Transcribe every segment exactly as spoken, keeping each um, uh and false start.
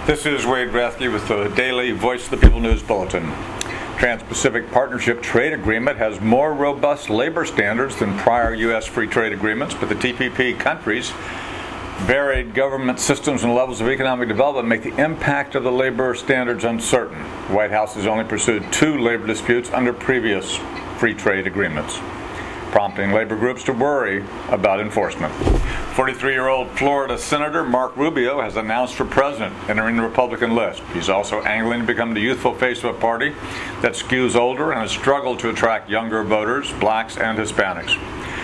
This is Wade Rathke with the Daily Voice of the People News Bulletin. Trans-Pacific Partnership Trade Agreement has more robust labor standards than prior U S free trade agreements, but the T P P countries' varied government systems and levels of economic development make the impact of the labor standards uncertain. The White House has only pursued two labor disputes under previous free trade agreements, prompting labor groups to worry about enforcement. forty-three-year-old Florida Senator Marco Rubio has announced for president, entering the Republican list. He's also angling to become the youthful face of a party that skews older and has struggled to attract younger voters, blacks, and Hispanics.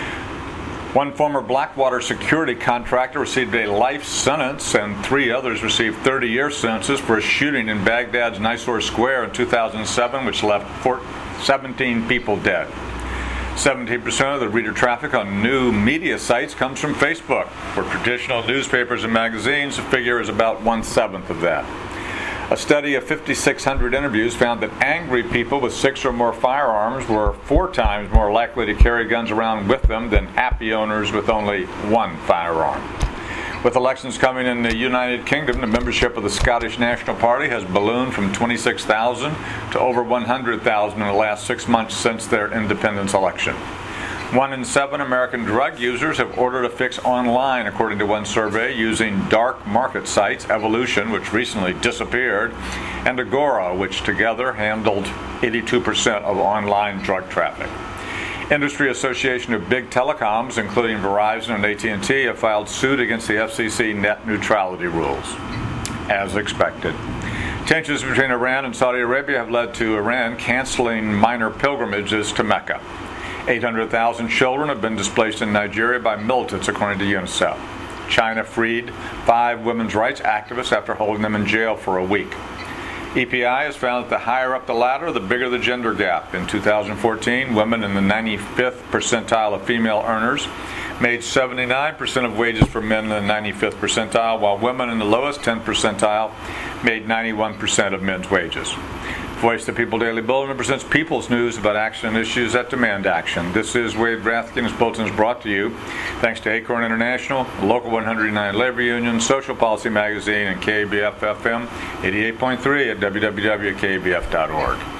One former Blackwater security contractor received a life sentence, and three others received thirty-year sentences for a shooting in Baghdad's Nisour Square in two thousand seven, which left seventeen people dead. seventeen percent of the reader traffic on new media sites comes from Facebook. For traditional newspapers and magazines, the figure is about one-seventh of that. A study of five thousand six hundred interviews found that angry people with six or more firearms were four times more likely to carry guns around with them than happy owners with only one firearm. With elections coming in the United Kingdom, the membership of the Scottish National Party has ballooned from twenty-six thousand to over one hundred thousand in the last six months since their independence election. One in seven American drug users have ordered a fix online, according to one survey, using dark market sites, Evolution, which recently disappeared, and Agora, which together handled eighty-two percent of online drug traffic. Industry Association of Big Telecoms, including Verizon and A T and T, have filed suit against the F C C net neutrality rules, as expected. Tensions between Iran and Saudi Arabia have led to Iran canceling minor pilgrimages to Mecca. eight hundred thousand children have been displaced in Nigeria by militants, according to UNICEF. China freed five women's rights activists after holding them in jail for a week. E P I has found that the higher up the ladder, the bigger the gender gap. In two thousand fourteen, women in the ninety-fifth percentile of female earners made seventy-nine percent of wages for men in the ninety-fifth percentile, while women in the lowest ten percentile made ninety-one percent of men's wages. Voice of the People Daily Bulletin presents people's news about action and issues that demand action. This is Wade Rathke, and this bulletin is brought to you thanks to Acorn International, Local one hundred nine Labor Union, Social Policy Magazine, and K A B F F M eighty-eight point three at w w w dot k a b f dot org.